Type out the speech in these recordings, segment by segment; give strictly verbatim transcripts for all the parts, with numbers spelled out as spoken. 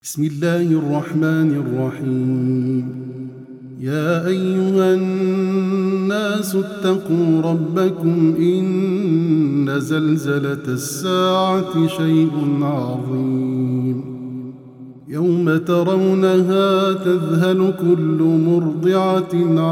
بسم الله الرحمن الرحيم. يا أيها الناس اتقوا ربكم إن زلزلة الساعة شيء عظيم يوم ترونها تذهل كل مرضعة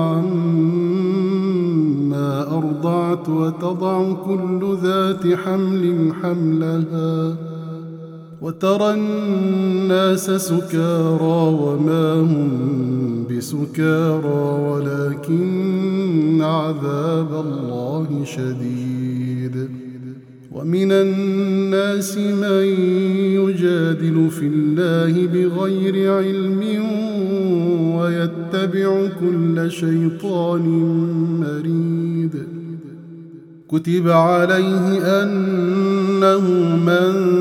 عما أرضعت وتضع كل ذات حمل حملها وترى الناس سكارى وما هم بسكارى ولكن عذاب الله شديد. ومن الناس من يجادل في الله بغير علم ويتبع كل شيطان مريد. كتب عليه أنه من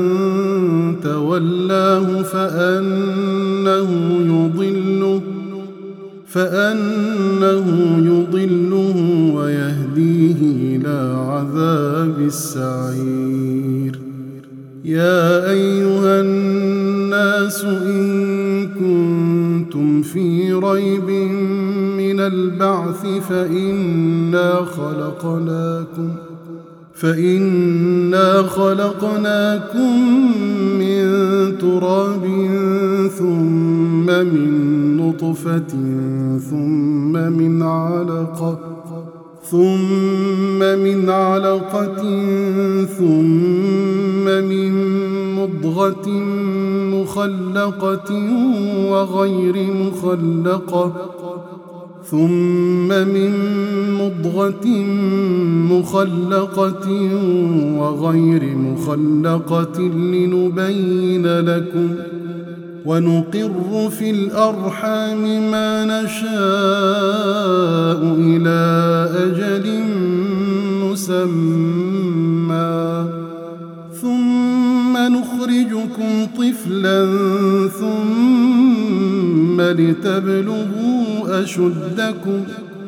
تولاه فأنه يضله فأنه يضله ويهديه إلى عذاب السعير. يا أيها الناس إن كنتم في ريب من البعث فإنا خلقناكم فإنا خلقناكم من تراب ثم من نطفة ثم من علقة ثم من علقة ثم من مضغة مخلقة وغير مخلقة ثم من مضغة مخلقة وغير مخلقة لنبين لكم ونقر في الأرحام ما نشاء إلى أجل مسمى ثم نخرجكم طفلا ثم لتبلغوا أشدكم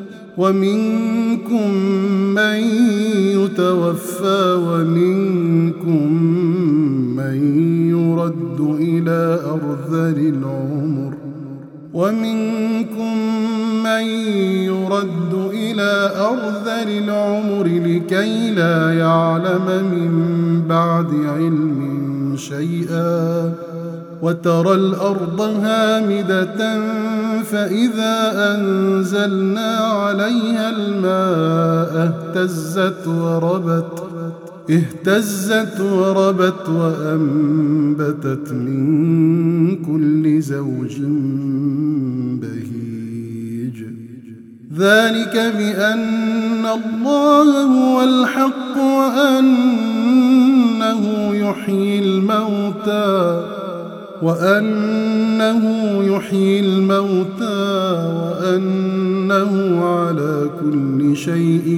ومنكم من يتوفى ومنكم من يرد إلى أرذل العمر ومنكم من يرد إلى أرذل العمر لكي لا يعلم من بعد علم شيئا. وترى الأرض هامدة فإذا أنزلنا عليها الماء اهتزت وربت اهتزت وربت وأنبتت من كل زوج بهيج. ذلك بأن الله هو الحق وأنه يحيي الموتى وأنه يحيي الموتى وأنه على كل شيء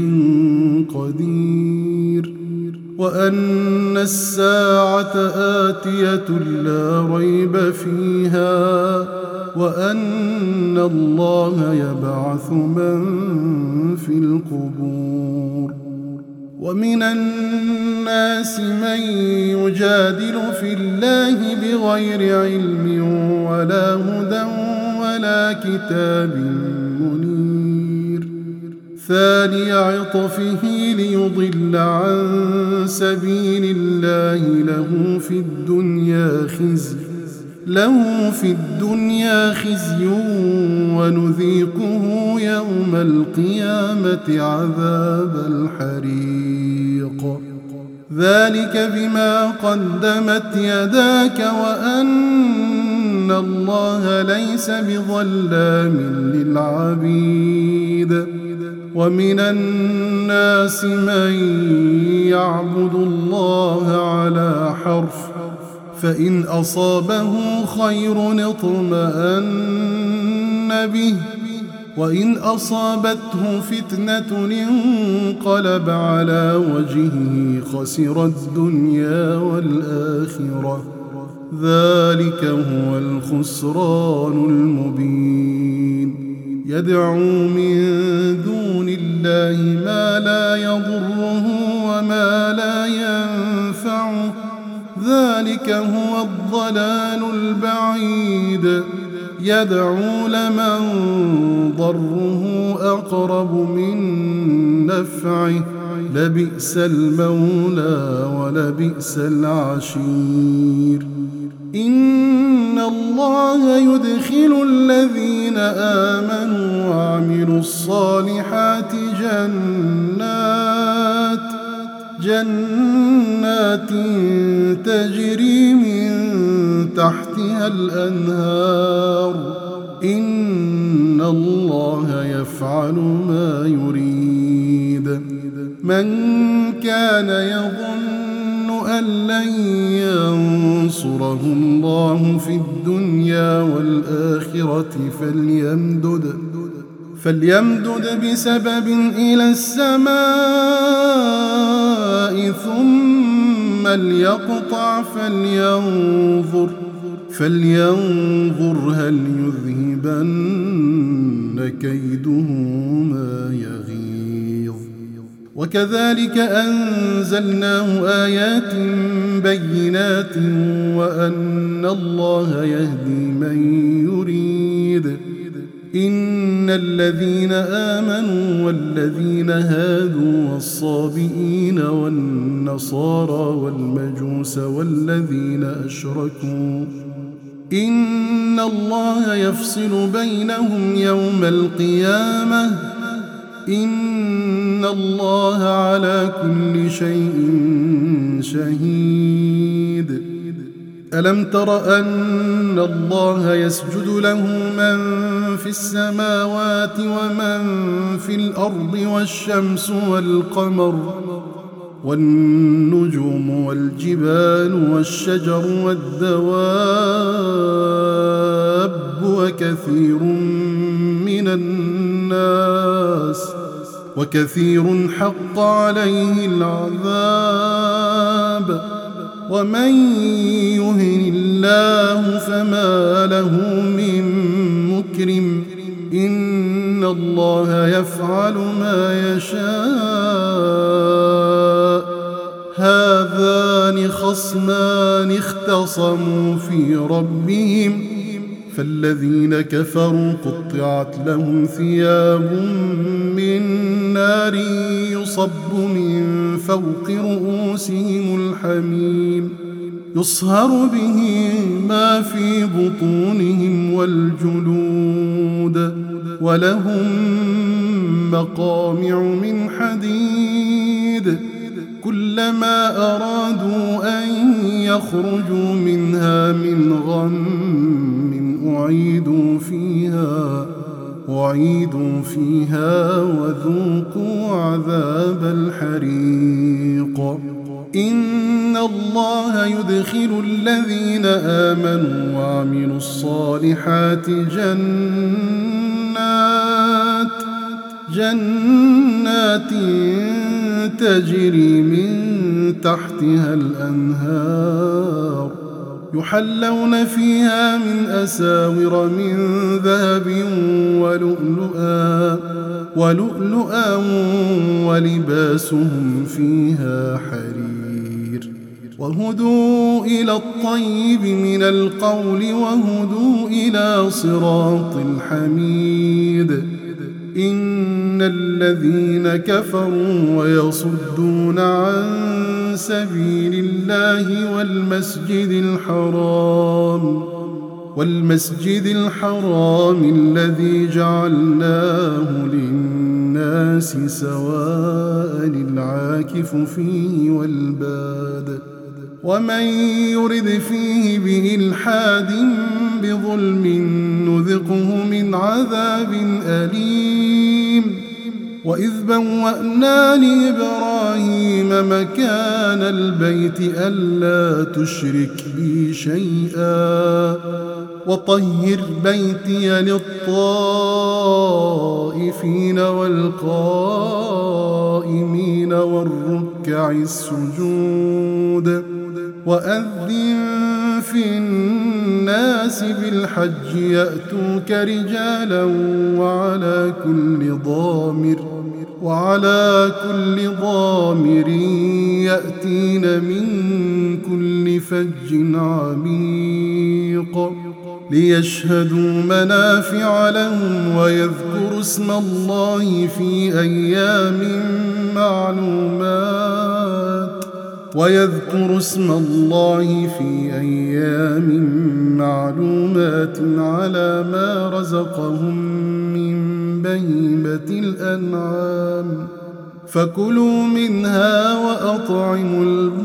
قدير وأن الساعة آتية لا ريب فيها وأن الله يبعث من في القبور. ومن الناس من يجادل في الله بغير علم ولا هدى ولا كتاب منير. ثاني عطفه ليضل عن سبيل الله له في الدنيا خزي له في الدنيا خزي ونذيقه يوم القيامة عذاب الحريق. ذلك بما قدمت يداك وأن الله ليس بظلام للعبيد. ومن الناس من يعبد الله على حرف فإن أصابه خير اطمأن به وإن أصابته فتنة انقلب على وجهه خسر الدنيا والآخرة. ذلك هو الخسران المبين. يدعو من دون الله ما لا يضره وما لا ينفعه ذلك هو الضلال البعيد يدعو لمن ضره أقرب من نفعه لبئس المولى ولبئس العشير إن الله يدخل الذين آمنوا وعملوا الصالحات جنات جنات تجري من تحتها الأنهار إن الله يفعل ما يريد من كان يظن أن لن ينصره الله في الدنيا والآخرة فليمدد فليمدد بسبب إلى السماء ثم ليقطع فلينظر فلينظر هل يذهبن كيده ما يغيظ وكذلك أنزلناه آيات بينات وأن الله يهدي من يريد إن الذين آمنوا والذين هادوا والصابئين والنصارى والمجوس والذين أشركوا إن الله يفصل بينهم يوم القيامة إن الله على كل شيء شهيد ألم تر أن الله يسجد له من في السماوات ومن في الأرض والشمس والقمر والنجوم والجبال والشجر والدواب وكثير من الناس وكثير حق عليه العذاب ومن يهن الله فما له من مكرم إن الله يفعل ما يشاء هذان خصمان اختصموا في ربهم فالذين كفروا قطعت لهم ثياب من نار يصب من فوق رؤوسهم الحميم يصهر به ما في بطونهم والجلود ولهم مقامع من حديد كلما أرادوا أن يخرجوا منها من غم أعيدوا فيها أعيدوا فيها وذوقوا عذاب الحريق إن الله يدخل الذين آمنوا وعملوا الصالحات جنات جنات تجري من تحتها الأنهار يحلون فيها من أساور من ذهب ولؤلؤا ولؤلؤا ولباسهم فيها حرير وهدوا إلى الطيب من القول وهدوا إلى صراط الحميد إن الذين كفروا ويصدون عن سبيل الله والمسجد الحرام والمسجد الحرام الذي جعلناه للناس سواء العاكف فيه والباد ومن يرد فيه بإلحاد بظلم نذقه من عذاب أليم وإذ بوأنا لإبراهيم مكان البيت ألا تشرك بي شيئا وطهر بيتي للطائفين والقائمين والركع السجود وأذن في الناس بالحج يأتوك رجالا وعلى كل ضامر وعلى كل ضامر يأتين من كل فج عميق ليشهدوا منافع لهم ويذكروا اسم الله في أيام معلومات ويذكروا اسم الله في أيام معلومات على ما رزقهم من بهيمة الأنعام فكلوا منها وأطعموا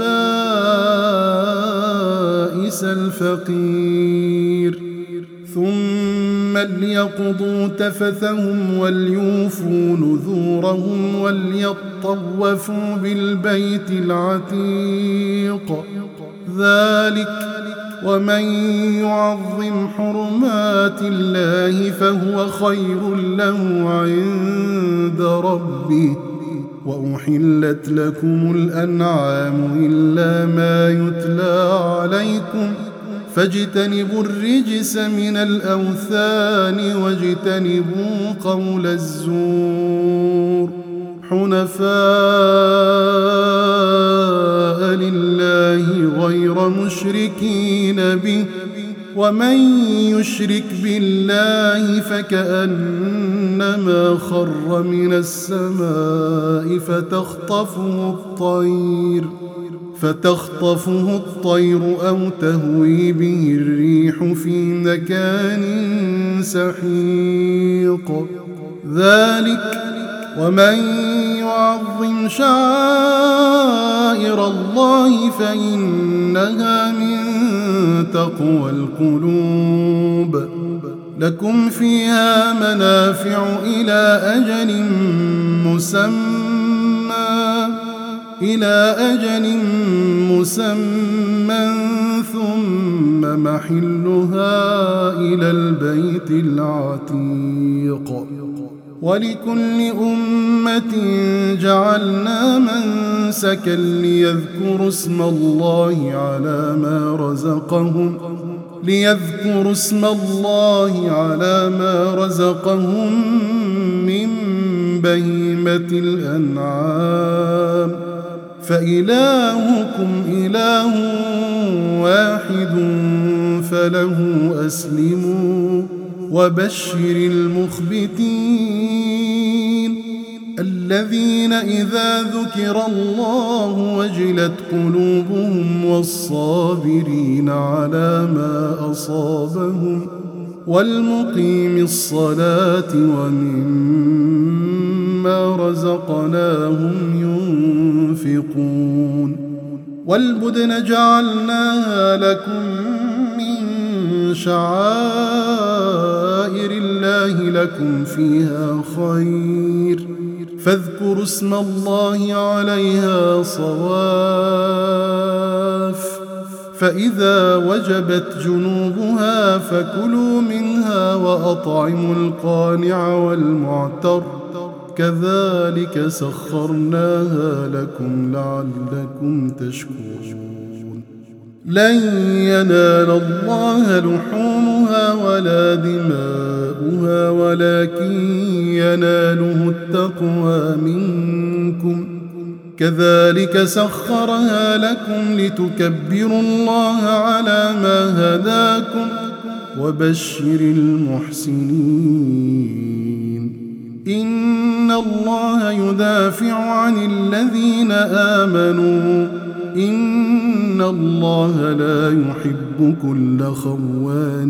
البائس الفقير ثم ليقضوا تفثهم وليوفوا نذورهم وليطوفوا بالبيت العتيق ذلك ومن يعظم حرمات الله فهو خير له عند ربه وأحلت لكم الأنعام إلا ما يتلى عليكم فاجتنبوا الرجس من الأوثان واجتنبوا قول الزور حنفاء لله غير مشركين به ومن يشرك بالله فكأنما خر من السماء فتخطفه الطير فتخطفه الطير أو تهوي به الريح في مكان سحيق ذلك ومن يعظم شعائر الله فإنها من تقوى القلوب لكم فيها منافع إلى أجل مسمى إلى أجل مسمى ثم محلها إلى البيت العتيق ولكل أمة جعلنا منسكا ليذكروا اسم الله على ما رزقهم ليذكروا اسم الله على ما رزقهم من بهيمة الأنعام فإلهكم إله واحد فله أسلموا وبشر المخبتين الذين إذا ذكر الله وجلت قلوبهم والصابرين على ما أصابهم والمقيم الصلاة ومما رزقناهم ينفقون والبدن جعلناها لكم من شعائر الله لكم فيها خير فاذكروا اسم الله عليها صواف فإذا وجبت جنوبها فكلوا منها وأطعموا القانع والمعتر كذلك سخرناها لكم لعلكم تشكرون لن ينال الله لحومها ولا دماؤها ولكن يناله التقوى منكم كذلك سخرها لكم لتكبروا الله على ما هداكم وبشر المحسنين إن الله يدافع عن الذين آمنوا إن الله لا يحب كل خوان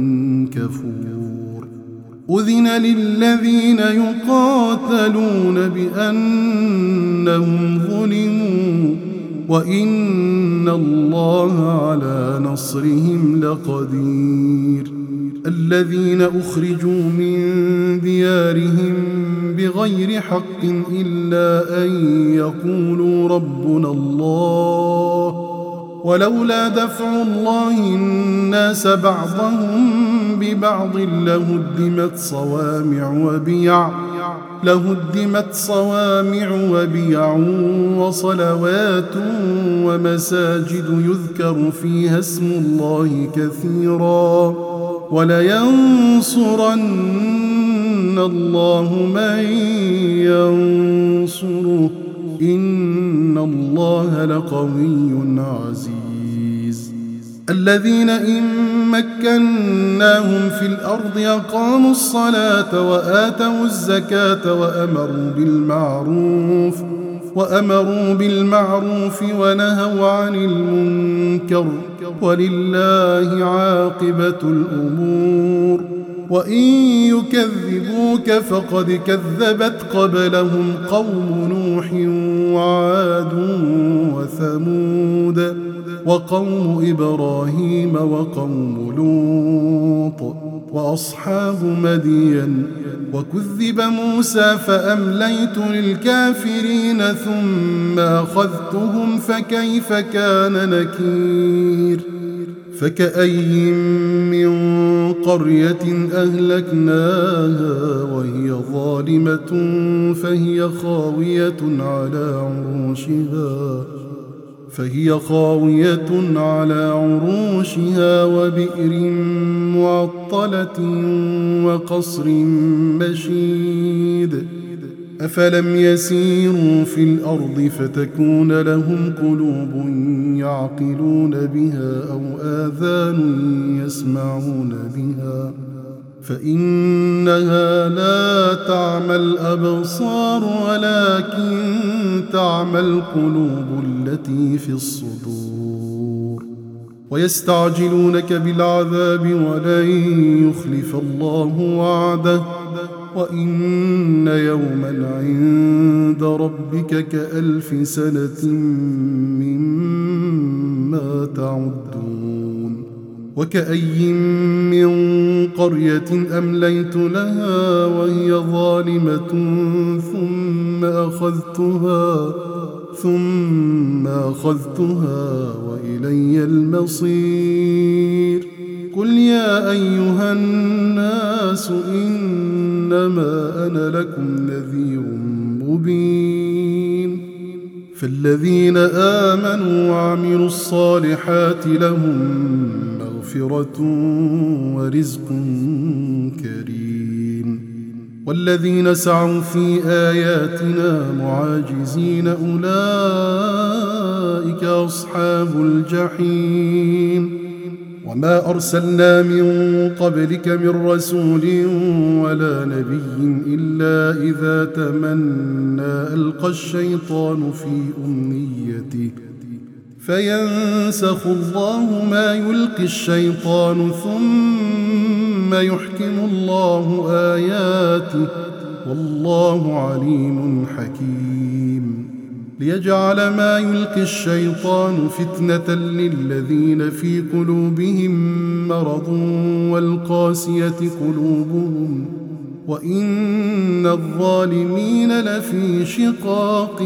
كفور أذن للذين يقاتلون بأنهم ظلموا وإن الله على نصرهم لقدير الذين أخرجوا من ديارهم بغير حق إلا أن يقولوا ربنا الله ولولا دفع الله الناس بعضهم ببعض لهدمت صوامع وبيع لهدمت صوامع وبيع وصلوات ومساجد يذكر فيها اسم الله كثيرا ولينصرن الله من ينصره إن الله لقوي عزيز الذين إن مكناهم في الأرض أقاموا الصلاة وآتوا الزكاة وأمروا بالمعروف وأمروا بالمعروف ونهوا عن المنكر ولله عاقبة الأمور وإن يكذبوك فقد كذبت قبلهم قوم نوح وعاد وثمود وقوم إبراهيم وقوم لوط وأصحاب مدين وكذب موسى فأمليت للكافرين ثم أخذتهم فكيف كان نكير فكأي من قرية أهلكناها وهي ظالمة فهي خاوية على عروشها فهي خاوية على عروشها وبئر معطلة وقصر مشيد أفلم يسيروا في الأرض فتكون لهم قلوب يعقلون بها أو آذان يسمعون بها فإنها لا تعمى الأبصار ولكن تعمى القلوب التي في الصدور ويستعجلونك بالعذاب ولن يخلف الله وعده وإن يوما عند ربك كألف سنة مما تعدون وكأي من قرية أمليت لها وهي ظالمة ثم أخذتها ثم أخذتها وإلي المصير قل يا أيها الناس إنما أنا لكم نذير مبين فالذين آمنوا وعملوا الصالحات لهم مغفرة ورزق كريم والذين سعوا في آياتنا معاجزين أولئك أصحاب الجحيم وما أرسلنا من قبلك من رسول ولا نبي إلا إذا تمنى ألقى الشيطان في أمنيته فينسخ الله ما يلقي الشيطان ثم يحكم الله آياته والله عليم حكيم ليجعل ما يلقي الشيطان فتنة للذين في قلوبهم مرض والقاسية قلوبهم وإن الظالمين لفي شقاق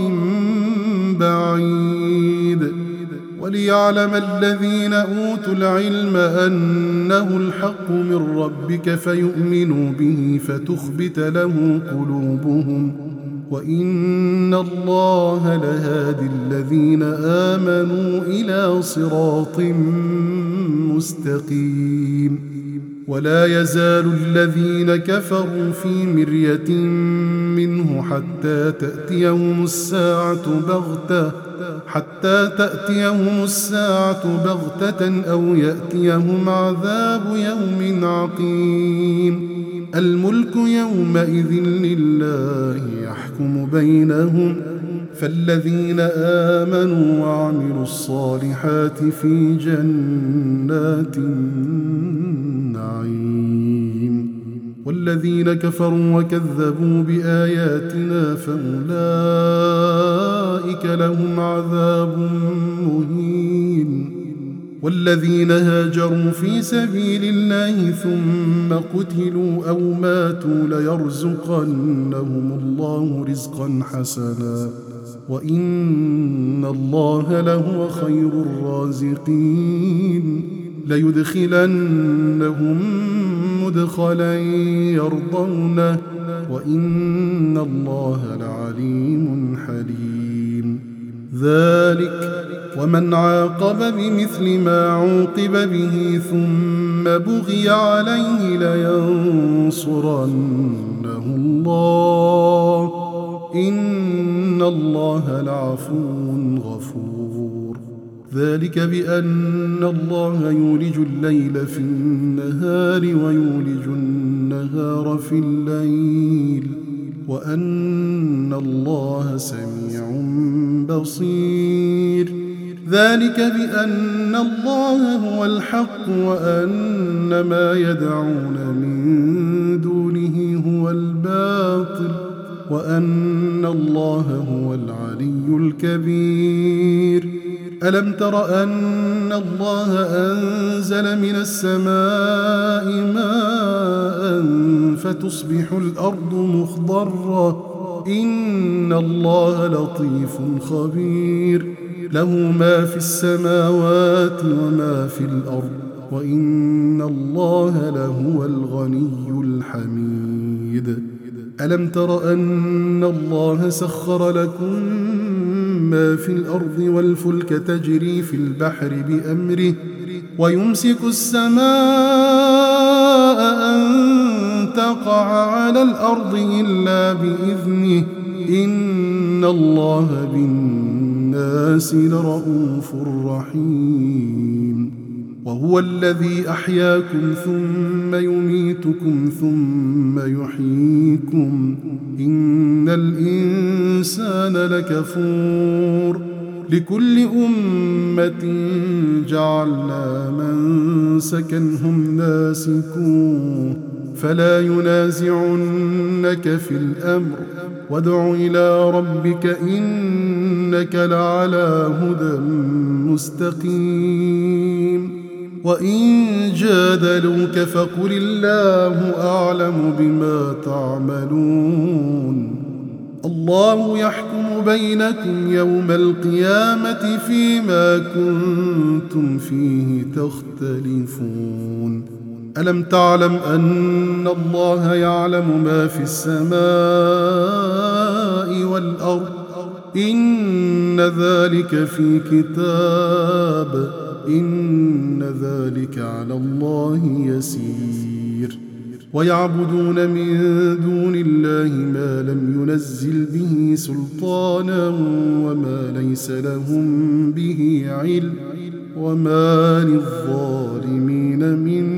بعيد وليعلم الذين أوتوا العلم أنه الحق من ربك فيؤمنوا به فتخبت له قلوبهم وإن الله لهادي الذين آمنوا إلى صراط مستقيم ولا يزال الذين كفروا في مرية منه حتى تأتيهم الساعة بغتة حتى تأتيهم الساعة بغتة أو يأتيهم عذاب يوم عقيم الملك يومئذ لله يحكم بينهم فالذين آمنوا وعملوا الصالحات في جنات النعيم والذين كفروا وكذبوا بآياتنا فأولئك لهم عذاب مهين والذين هاجروا في سبيل الله ثم قتلوا أو ماتوا ليرزقنهم الله رزقا حسنا وإن الله لهو خير الرازقين ليدخلنهم مدخلا يرضونه وإن الله لعليم حليم ذلك ومن عاقب بمثل ما عوقب به ثم بغي عليه لينصرنه الله إن الله لعفو غفور. ذلك بأن الله يولج الليل في النهار ويولج النهار في الليل وأن الله سميع بصير. ذلك بأن الله هو الحق وأن ما يدعون من دونه هو الباطل وأن الله هو العلي الكبير. ألم تر أن الله أنزل من السماء ماء فتصبح الأرض مخضرة إن الله لطيف خبير. له ما في السماوات وما في الأرض وإن الله لهو الغني الحميد. ألم تر أن الله سخر لكم ما في الأرض والفلك تجري في البحر بأمره ويمسك السماء أن تقع على الأرض إلا بإذنه إن الله بالناس لرؤوف رحيم. وهو الذي أحياكم ثم يميتكم ثم يحييكم إن الإنسان لكفور. لكل أمة جعلنا منسكا هم ناسكوه فلا ينازعنك في الأمر وادع إلى ربك إنك لعلى هدى مستقيم. وإن جادلوك فقل الله أعلم بما تعملون. الله يحكم بينكم يوم القيامة فيما كنتم فيه تختلفون. ألم تعلم أن الله يعلم ما في السماء والأرض إن ذلك في كتاب إن ذلك على الله يسير. ويعبدون من دون الله ما لم ينزل به سلطانا وما ليس لهم به علم وما للظالمين من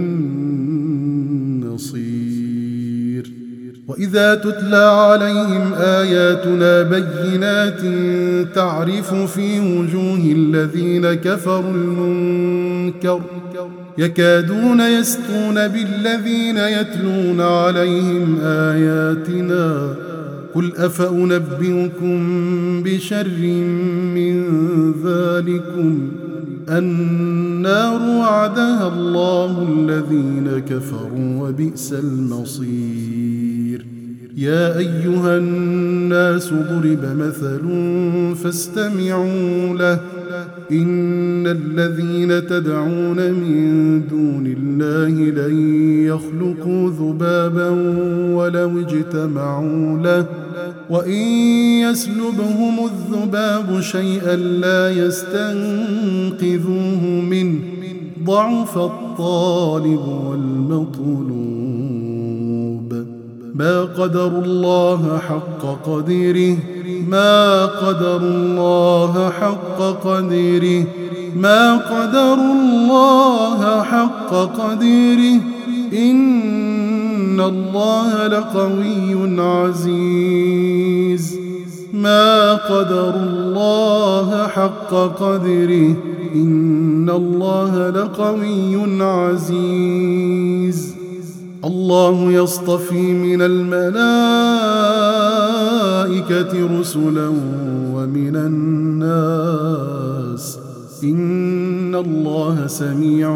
نصير. وإذا تتلى عليهم آياتنا بينات تعرف في وجوه الذين كفروا المنكر يكادون يسطون بالذين يتلون عليهم آياتنا قل أفأنبئكم بشر من ذلكم النار وعدها الله الذين كفروا وبئس المصير. يا أيها الناس ضرب مثل فاستمعوا له إن الذين تدعون من دون الله لن يخلقوا ذبابا ولو اجتمعوا له وإن يسلبهم الذباب شيئا لا يستنقذوه منه ضعف الطالب والمطلوب. ما قدروا الله حق قدره ما قدروا الله حق قدره ما قدروا الله حق قدره إن الله لقوي عزيز. ما قدروا الله حق قدره إن الله لقوي عزيز. الله يصطفي من الملائكة رسلا ومن الناس إن الله سميع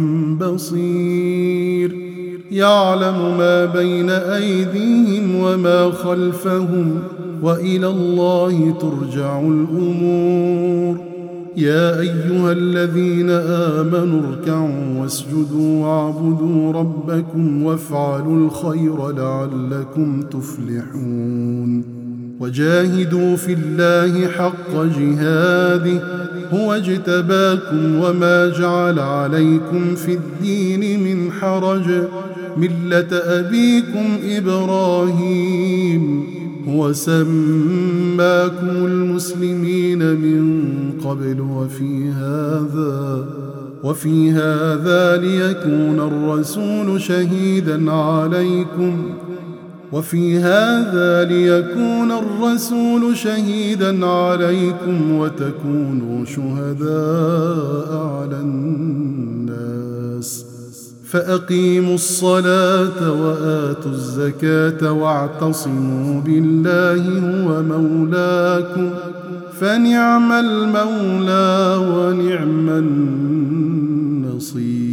بصير. يعلم ما بين أيديهم وما خلفهم وإلى الله ترجع الأمور. يا أيها الذين آمنوا اركعوا واسجدوا واعبدوا ربكم وافعلوا الخير لعلكم تفلحون. وجاهدوا في الله حق جهاده هو اجتباكم وما جعل عليكم في الدين من حرج ملة أبيكم إبراهيم هو سماكم المسلمين من قبل وفي هذا وفي هذا ليكون الرسول شهيدا عليكم وفي هذا ليكون الرسول شهيدا عليكم وتكونوا شهداء على الناس فأقيموا الصلاة وآتوا الزكاة واعتصموا بالله هو مولاكم فنعم المولى ونعم النصير.